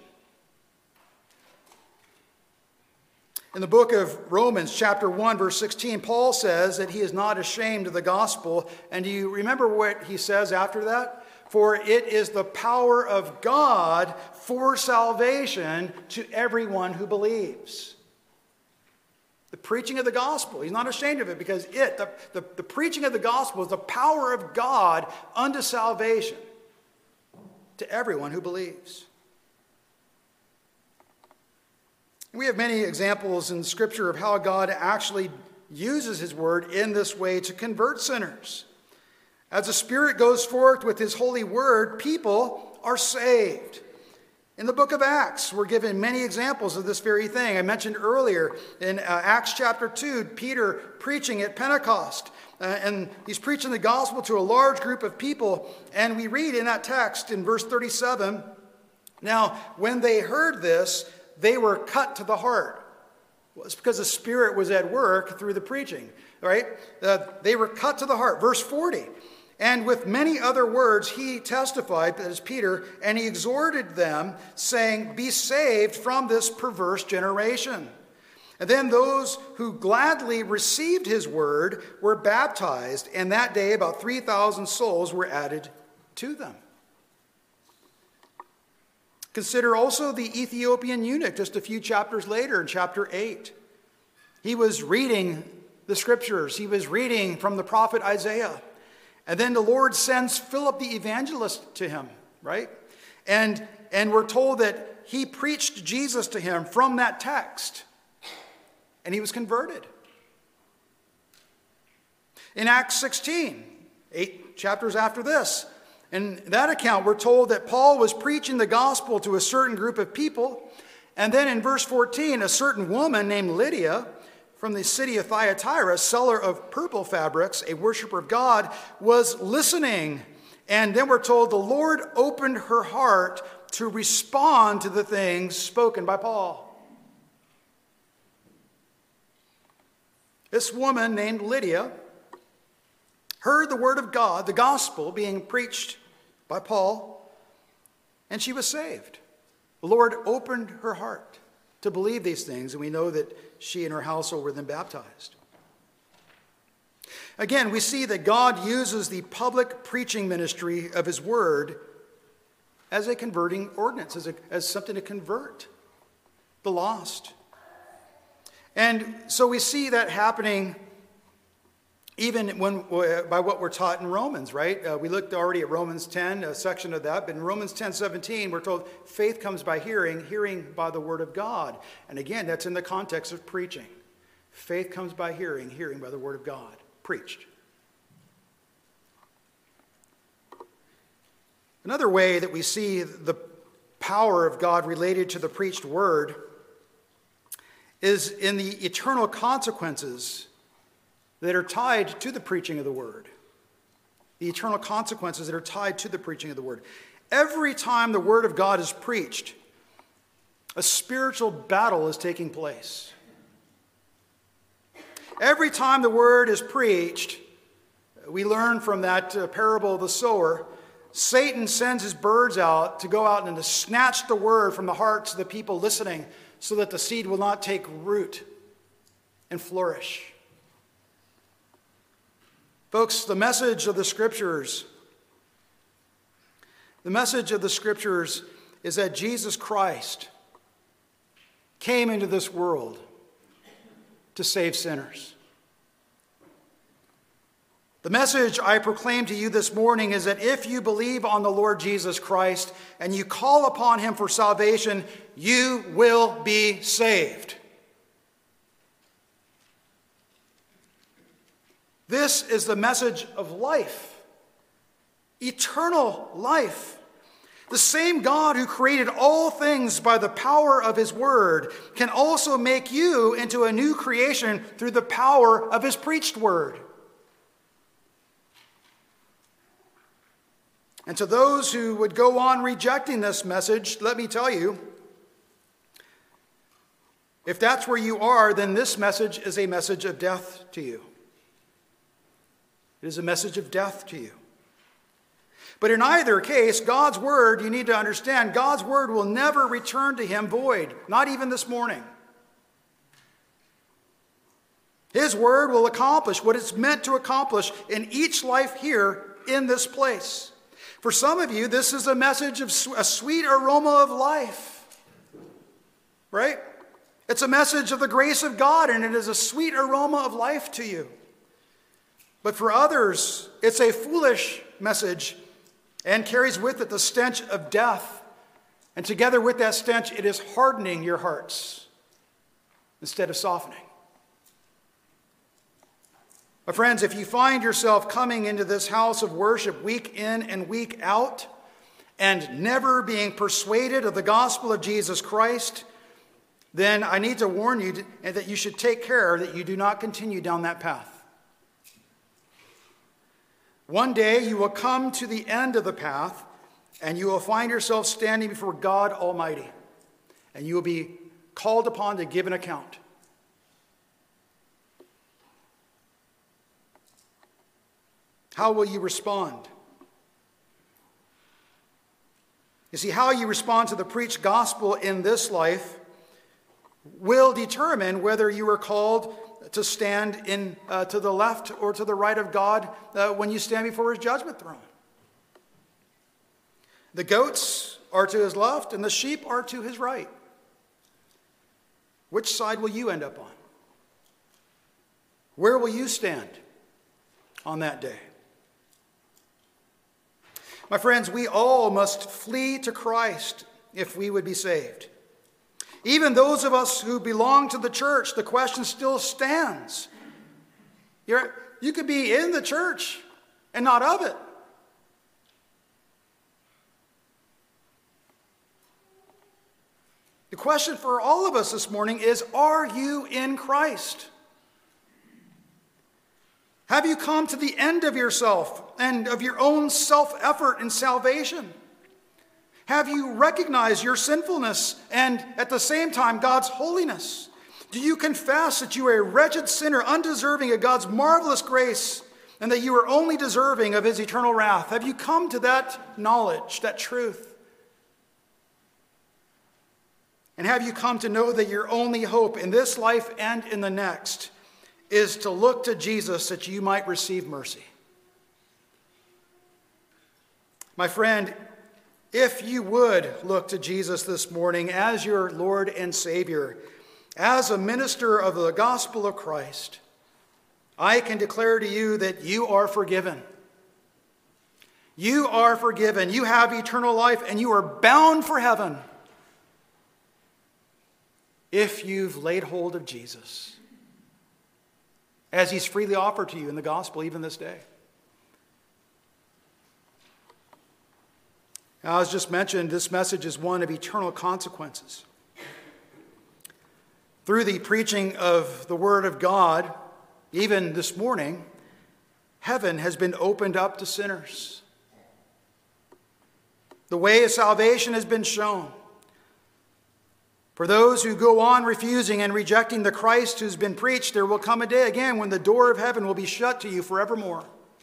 In the book of Romans, chapter 1, verse 16, Paul says that he is not ashamed of the gospel. And do you remember what he says after that? For it is the power of God for salvation to everyone who believes. The preaching of the gospel, he's not ashamed of it because the preaching of the gospel is the power of God unto salvation to everyone who believes. We have many examples in Scripture of how God actually uses his word in this way to convert sinners. As the Spirit goes forth with his holy word, people are saved. In the book of Acts, we're given many examples of this very thing. I mentioned earlier in Acts chapter 2, Peter preaching at Pentecost. And he's preaching the gospel to a large group of people. And we read in that text in verse 37, now when they heard this, they were cut to the heart. Well, it's because the Spirit was at work through the preaching, right? They were cut to the heart. Verse 40, and with many other words he testified, that is Peter, and he exhorted them, saying, be saved from this perverse generation. And then those who gladly received his word were baptized, and that day about 3,000 souls were added to them. Consider also the Ethiopian eunuch just a few chapters later in chapter 8. He was reading the scriptures. He was reading from the prophet Isaiah. And then the Lord sends Philip the evangelist to him, right? And we're told that he preached Jesus to him from that text. And he was converted. In Acts 16, 8 chapters after this, In that account, we're told that Paul was preaching the gospel to a certain group of people. And then in verse 14, a certain woman named Lydia from the city of Thyatira, seller of purple fabrics, a worshiper of God, was listening. And then we're told the Lord opened her heart to respond to the things spoken by Paul. This woman named Lydia heard the word of God, the gospel, being preached by Paul, and she was saved. The Lord opened her heart to believe these things, and we know that she and her household were then baptized. Again, we see that God uses the public preaching ministry of his word as a converting ordinance, as something to convert the lost. And so we see that happening even by what we're taught in Romans, right? We looked already at Romans 10, a section of that. But in Romans 10:17, we're told faith comes by hearing, hearing by the word of God. And again, that's in the context of preaching. Faith comes by hearing, hearing by the word of God. Preached. Another way that we see the power of God related to the preached word is in the eternal consequences that are tied to the preaching of the word. The eternal consequences that are tied to the preaching of the word. Every time the word of God is preached, a spiritual battle is taking place. Every time the word is preached, we learn from that parable of the sower, Satan sends his birds out to go out and to snatch the word from the hearts of the people listening so that the seed will not take root and flourish. Folks, the message of the Scriptures is that Jesus Christ came into this world to save sinners. The message I proclaim to you this morning is that if you believe on the Lord Jesus Christ and you call upon him for salvation, you will be saved. This is the message of life, eternal life. The same God who created all things by the power of his word can also make you into a new creation through the power of his preached word. And to those who would go on rejecting this message, let me tell you, if that's where you are, then this message is a message of death to you. It is a message of death to you. But in either case, God's word, you need to understand, God's word will never return to him void, not even this morning. His word will accomplish what it's meant to accomplish in each life here in this place. For some of you, this is a message of a sweet aroma of life, right? It's a message of the grace of God, and it is a sweet aroma of life to you. But for others, it's a foolish message and carries with it the stench of death. And together with that stench, it is hardening your hearts instead of softening. My friends, if you find yourself coming into this house of worship week in and week out and never being persuaded of the gospel of Jesus Christ, then I need to warn you that you should take care that you do not continue down that path. One day you will come to the end of the path and you will find yourself standing before God Almighty, and you will be called upon to give an account. How will you respond? You see, how you respond to the preached gospel in this life will determine whether you are called to stand to the left or to the right of God when you stand before his judgment throne. The goats are to his left and the sheep are to his right. Which side will you end up on? Where will you stand on that day? My friends, we all must flee to Christ if we would be saved. Even those of us who belong to the church, the question still stands. You could be in the church and not of it. The question for all of us this morning is, are you in Christ? Have you come to the end of yourself and of your own self-effort in salvation? Have you recognized your sinfulness and at the same time God's holiness? Do you confess that you are a wretched sinner, undeserving of God's marvelous grace, and that you are only deserving of his eternal wrath? Have you come to that knowledge, that truth? And have you come to know that your only hope in this life and in the next is to look to Jesus that you might receive mercy? My friend, if you would look to Jesus this morning as your Lord and Savior, as a minister of the gospel of Christ, I can declare to you that you are forgiven. You are forgiven. You have eternal life, and you are bound for heaven if you've laid hold of Jesus, as he's freely offered to you in the gospel even this day. Now, as just mentioned, this message is one of eternal consequences. Through the preaching of the Word of God, even this morning, heaven has been opened up to sinners. The way of salvation has been shown. For those who go on refusing and rejecting the Christ who's been preached, there will come a day again when the door of heaven will be shut to you forevermore.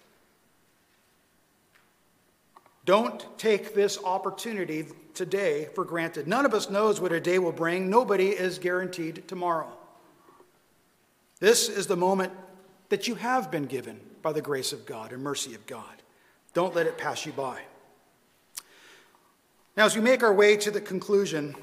Don't take this opportunity today for granted. None of us knows what a day will bring. Nobody is guaranteed tomorrow. This is the moment that you have been given by the grace of God and mercy of God. Don't let it pass you by. Now, as we make our way to the conclusion,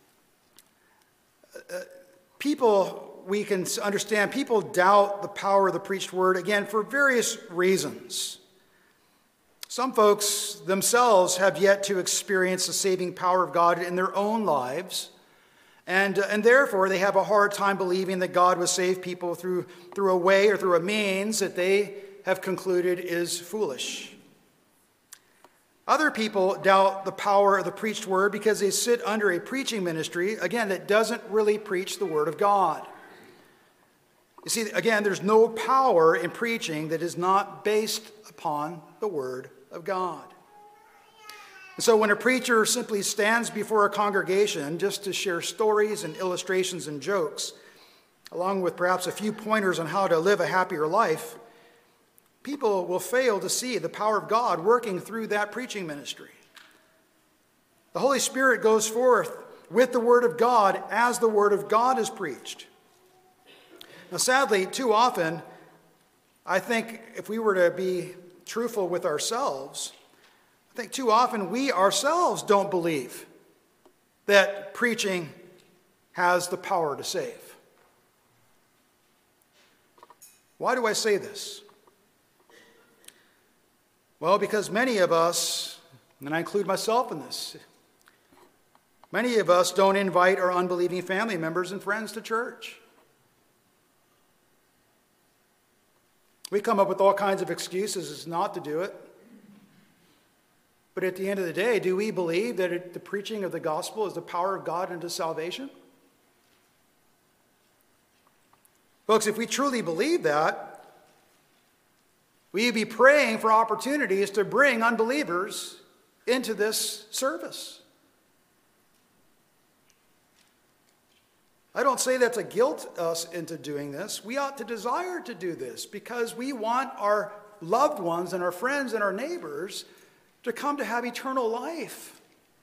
we can understand, people doubt the power of the preached word, again, for various reasons. Some folks themselves have yet to experience the saving power of God in their own lives, and therefore they have a hard time believing that God will save people through a way or through a means that they have concluded is foolish. Other people doubt the power of the preached word because they sit under a preaching ministry, again, that doesn't really preach the word of God. You see, again, there's no power in preaching that is not based upon the word of God. And so when a preacher simply stands before a congregation just to share stories and illustrations and jokes, along with perhaps a few pointers on how to live a happier life, people will fail to see the power of God working through that preaching ministry. The Holy Spirit goes forth with the Word of God as the Word of God is preached. Now, sadly, too often, I think if we were to be truthful with ourselves, I think too often we ourselves don't believe that preaching has the power to save. Why do I say this? Well, because many of us, and I include myself in this, many of us don't invite our unbelieving family members and friends to church. We come up with all kinds of excuses as not to do it. But at the end of the day, do we believe that the preaching of the gospel is the power of God unto salvation? Folks, if we truly believe that, we'd be praying for opportunities to bring unbelievers into this service. I don't say that to guilt us into doing this. We ought to desire to do this because we want our loved ones and our friends and our neighbors to come to have eternal life.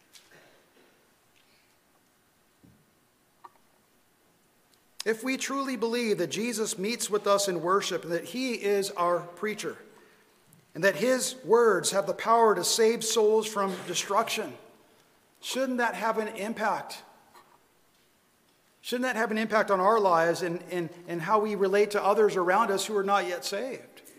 If we truly believe that Jesus meets with us in worship, and that he is our preacher, and that his words have the power to save souls from destruction, shouldn't that have an impact? Shouldn't that have an impact on our lives and how we relate to others around us who are not yet saved?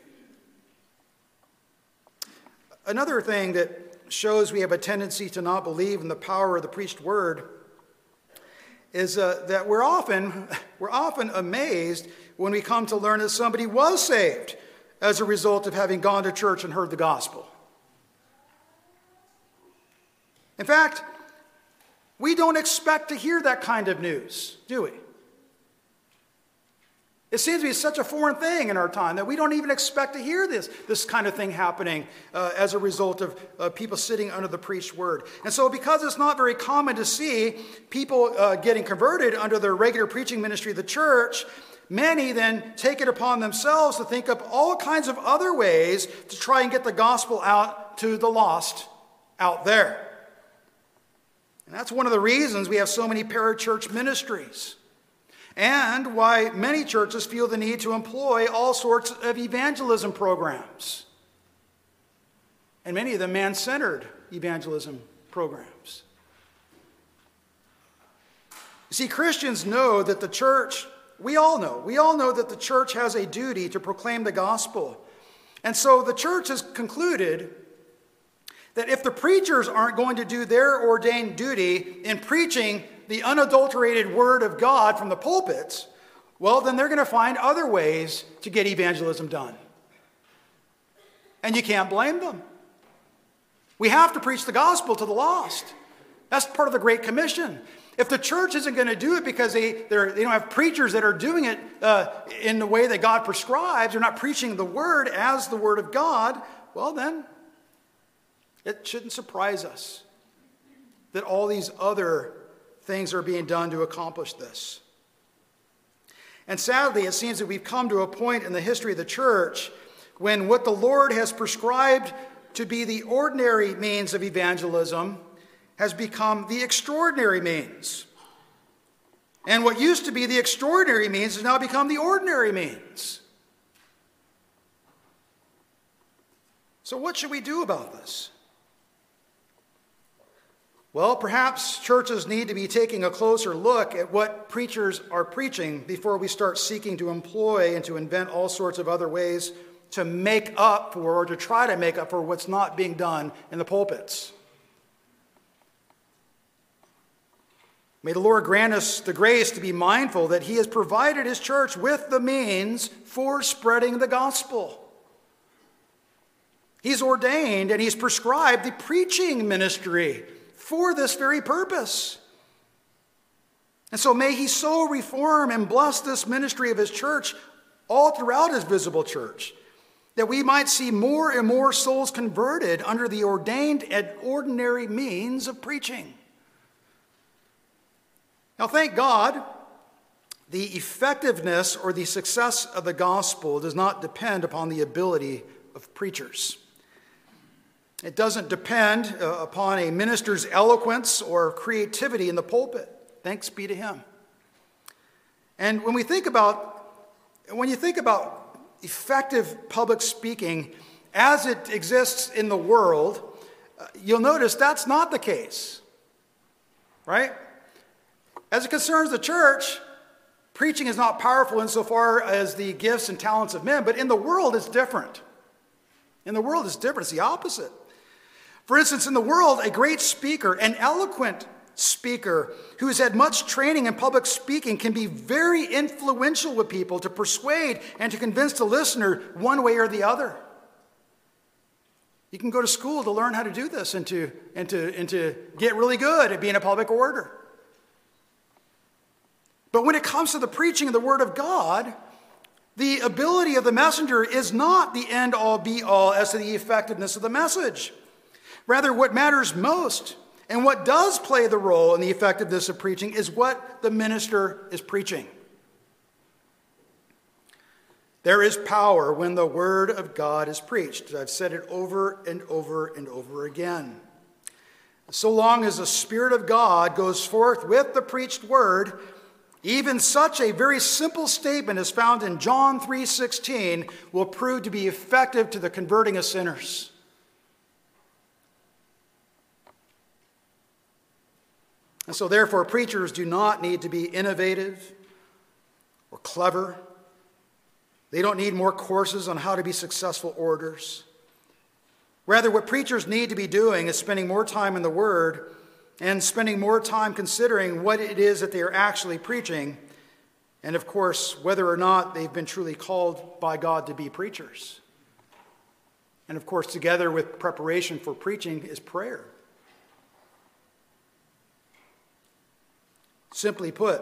Another thing that shows we have a tendency to not believe in the power of the preached word is that we're often amazed when we come to learn that somebody was saved as a result of having gone to church and heard the gospel. In fact, We don't expect to hear that kind of news, do we? It seems to be such a foreign thing in our time that we don't even expect to hear this kind of thing happening as a result of people sitting under the preached word. And so because it's not very common to see people getting converted under the regular preaching ministry of the church, many then take it upon themselves to think up all kinds of other ways to try and get the gospel out to the lost out there. And that's one of the reasons we have so many parachurch ministries, and why many churches feel the need to employ all sorts of evangelism programs, and many of them man-centered evangelism programs. You see, Christians know that the church, we all know that the church has a duty to proclaim the gospel. And so the church has concluded that if the preachers aren't going to do their ordained duty in preaching the unadulterated word of God from the pulpits, well, then they're going to find other ways to get evangelism done. And you can't blame them. We have to preach the gospel to the lost. That's part of the Great Commission. If the church isn't going to do it because they don't have preachers that are doing it in the way that God prescribes, they're not preaching the word as the word of God, well then, it shouldn't surprise us that all these other things are being done to accomplish this. And sadly, it seems that we've come to a point in the history of the church when what the Lord has prescribed to be the ordinary means of evangelism has become the extraordinary means. And what used to be the extraordinary means has now become the ordinary means. So what should we do about this? Well, perhaps churches need to be taking a closer look at what preachers are preaching before we start seeking to employ and to invent all sorts of other ways to make up for, or to try to make up for, what's not being done in the pulpits. May the Lord grant us the grace to be mindful that He has provided His church with the means for spreading the gospel. He's ordained and He's prescribed the preaching ministry for this very purpose. And so may He so reform and bless this ministry of His church all throughout His visible church, that we might see more and more souls converted under the ordained and ordinary means of preaching. Now, thank God, the effectiveness or the success of the gospel does not depend upon the ability of preachers. It doesn't depend upon a minister's eloquence or creativity in the pulpit. Thanks be to Him. And when you think about effective public speaking as it exists in the world, you'll notice that's not the case, right? As it concerns the church, preaching is not powerful insofar as the gifts and talents of men, but in the world it's different. In the world it's different. It's the opposite. For instance, in the world, a great speaker, an eloquent speaker who has had much training in public speaking can be very influential with people to persuade and to convince the listener one way or the other. You can go to school to learn how to do this and to get really good at being a public orator. But when it comes to the preaching of the Word of God, the ability of the messenger is not the end-all, be-all as to the effectiveness of the message. Rather, what matters most and what does play the role in the effectiveness of preaching is what the minister is preaching. There is power when the Word of God is preached. I've said it over and over and over again. So long as the Spirit of God goes forth with the preached Word, even such a very simple statement as found in John 3:16 will prove to be effective to the converting of sinners. And so therefore, preachers do not need to be innovative or clever. They don't need more courses on how to be successful orators. Rather, what preachers need to be doing is spending more time in the Word and spending more time considering what it is that they are actually preaching, and of course, whether or not they've been truly called by God to be preachers. And of course, together with preparation for preaching is prayer. Simply put,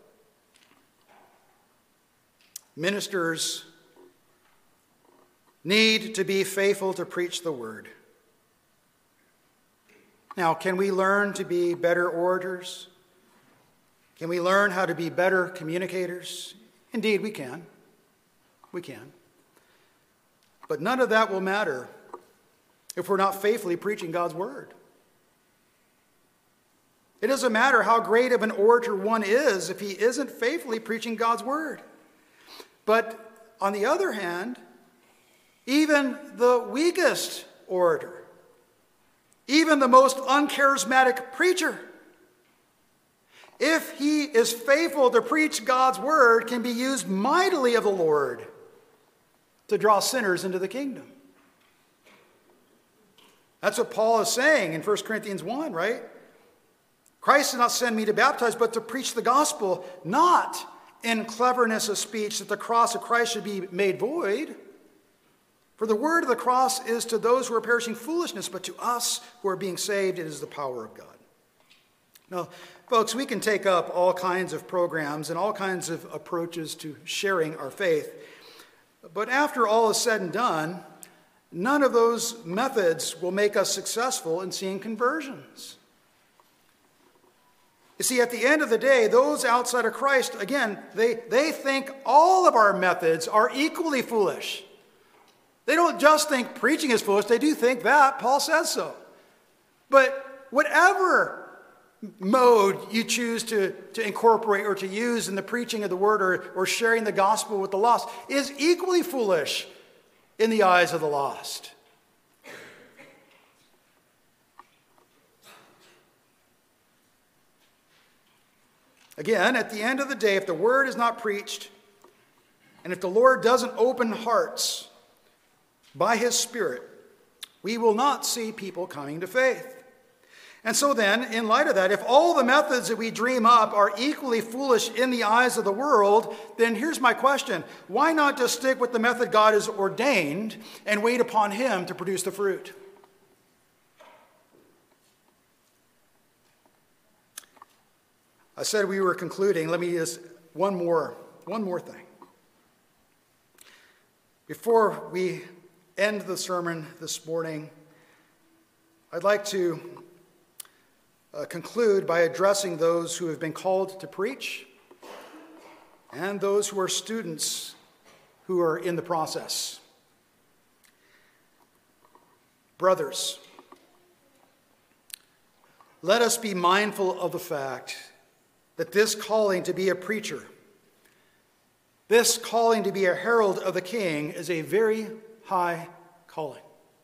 ministers need to be faithful to preach the word. Now, can we learn to be better orators? Can we learn how to be better communicators? Indeed, we can. We can. But none of that will matter if we're not faithfully preaching God's word. It doesn't matter how great of an orator one is if he isn't faithfully preaching God's word. But on the other hand, even the weakest orator, even the most uncharismatic preacher, if he is faithful to preach God's word, can be used mightily of the Lord to draw sinners into the kingdom. That's what Paul is saying in 1 Corinthians 1, right? Christ did not send me to baptize, but to preach the gospel, not in cleverness of speech, that the cross of Christ should be made void. For the word of the cross is to those who are perishing foolishness, but to us who are being saved, it is the power of God. Now, folks, we can take up all kinds of programs and all kinds of approaches to sharing our faith. But after all is said and done, none of those methods will make us successful in seeing conversions. You see, at the end of the day, those outside of Christ, again, they think all of our methods are equally foolish. They don't just think preaching is foolish. They do think that. Paul says so. But whatever mode you choose to incorporate or to use in the preaching of the word or sharing the gospel with the lost is equally foolish in the eyes of the lost. Again, at the end of the day, if the word is not preached, and if the Lord doesn't open hearts by his Spirit, we will not see people coming to faith. And so then, in light of that, if all the methods that we dream up are equally foolish in the eyes of the world, then here's my question. Why not just stick with the method God has ordained and wait upon him to produce the fruit? I said we were concluding. Let me just one more thing. Before we end the sermon this morning, I'd like to conclude by addressing those who have been called to preach and those who are students who are in the process. Brothers, let us be mindful of the fact that this calling to be a preacher, this calling to be a herald of the King, is a very high calling.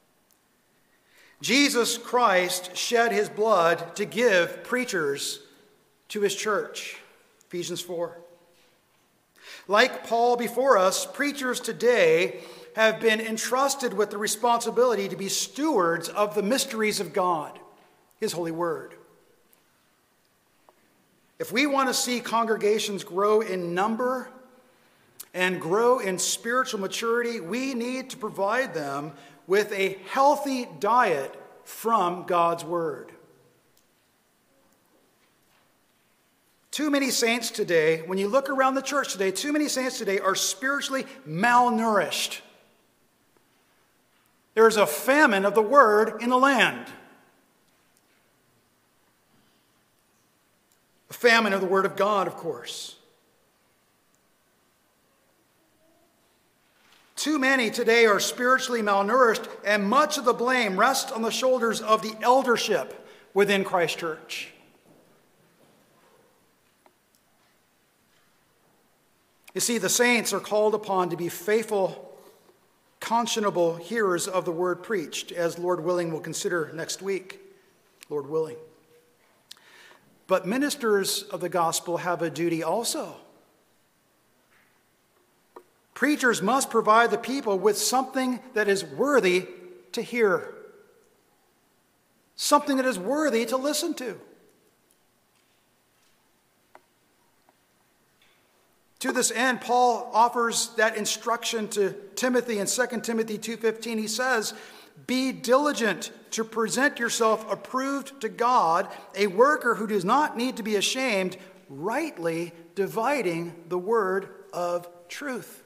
Jesus Christ shed his blood to give preachers to his church, Ephesians 4. Like Paul before us, preachers today have been entrusted with the responsibility to be stewards of the mysteries of God, his holy word. If we want to see congregations grow in number and grow in spiritual maturity, we need to provide them with a healthy diet from God's word. Too many saints today, when you look around the church today, too many saints today are spiritually malnourished. There is a famine of the word in the land. A famine of the word of God, of course. Too many today are spiritually malnourished, and much of the blame rests on the shoulders of the eldership within Christ Church. You see, the saints are called upon to be faithful, conscionable hearers of the word preached, as Lord willing we'll consider next week, Lord willing. But ministers of the gospel have a duty also. Preachers must provide the people with something that is worthy to hear, something that is worthy to listen to. To this end, Paul offers that instruction to Timothy in 2 Timothy 2:15. He says, "Be diligent to present yourself approved to God, a worker who does not need to be ashamed, rightly dividing the word of truth.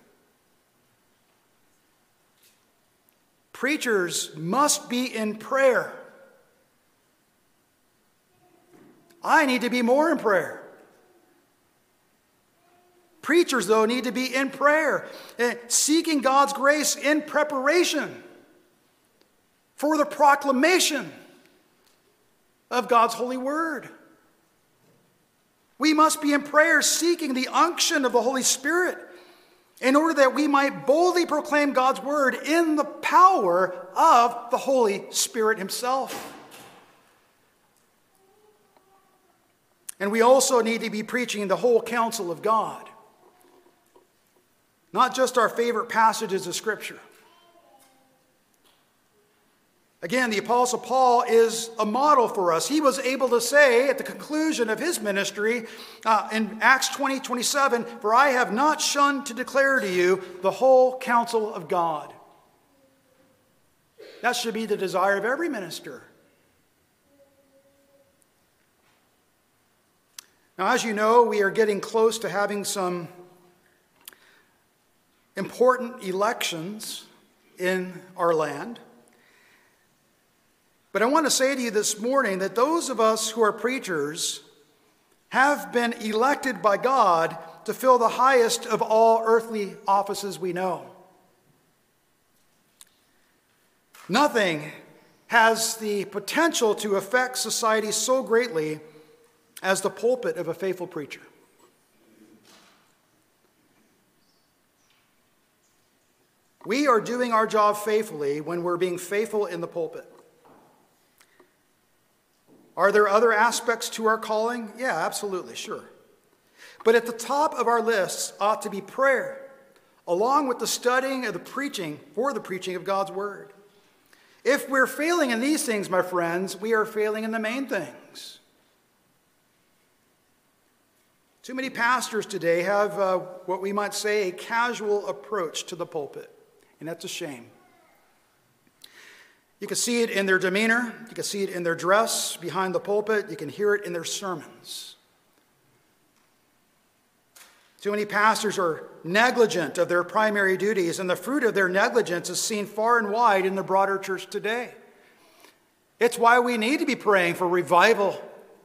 Preachers must be in prayer. I need to be more in prayer. Preachers, though, need to be in prayer, seeking God's grace in preparation for the proclamation of God's holy word. We must be in prayer, seeking the unction of the Holy Spirit in order that we might boldly proclaim God's word in the power of the Holy Spirit himself. And we also need to be preaching the whole counsel of God, not just our favorite passages of Scripture. Again, the Apostle Paul is a model for us. He was able to say at the conclusion of his ministry in Acts 20:27, "For I have not shunned to declare to you the whole counsel of God." That should be the desire of every minister. Now, as you know, we are getting close to having some important elections in our land. But I want to say to you this morning that those of us who are preachers have been elected by God to fill the highest of all earthly offices we know. Nothing has the potential to affect society so greatly as the pulpit of a faithful preacher. We are doing our job faithfully when we're being faithful in the pulpit. Are there other aspects to our calling? Yeah, absolutely, sure. But at the top of our lists ought to be prayer, along with the studying of the preaching for the preaching of God's word. If we're failing in these things, my friends, we are failing in the main things. Too many pastors today have what we might say a casual approach to the pulpit, and that's a shame. You can see it in their demeanor. You can see it in their dress behind the pulpit. You can hear it in their sermons. Too many pastors are negligent of their primary duties, and the fruit of their negligence is seen far and wide in the broader church today. It's why we need to be praying for revival.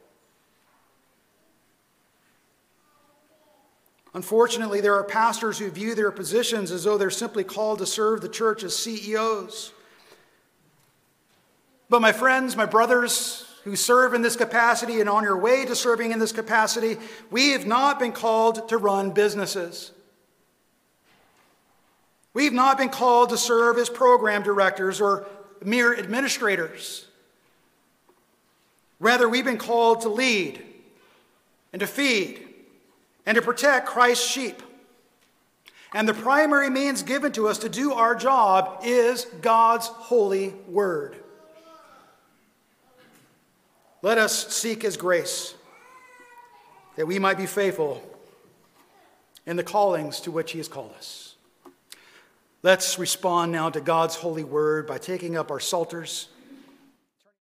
Unfortunately, there are pastors who view their positions as though they're simply called to serve the church as CEOs. But my friends, my brothers who serve in this capacity and on your way to serving in this capacity, we have not been called to run businesses. We've not been called to serve as program directors or mere administrators. Rather, we've been called to lead and to feed and to protect Christ's sheep. And the primary means given to us to do our job is God's holy word. Let us seek his grace, that we might be faithful in the callings to which he has called us. Let's respond now to God's holy word by taking up our psalters